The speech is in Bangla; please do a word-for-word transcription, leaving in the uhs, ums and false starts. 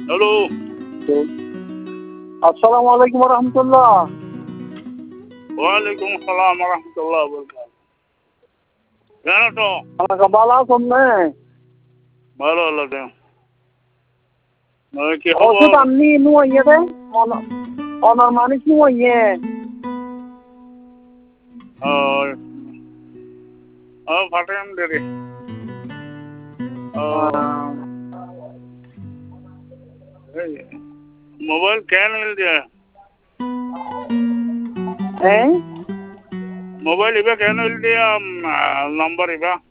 হ্যালো। আসসালামু আলাইকুম রহমতুল্লাহ। ওয়ালাইকুম আসসালাম রহমতুল্লাহ। কেন তো আমাকে ভালো আছেন না? ভালো লাগে কি ওষুধ খবর? আননি নুয়ে দে অনার মানুষ নুয়ে ফাটেন দেরি মোবাইল কেন মিল দিয়া হ্যাঁ মোবাইল ইবা কেন মিল দিয়া নম্বর ইবা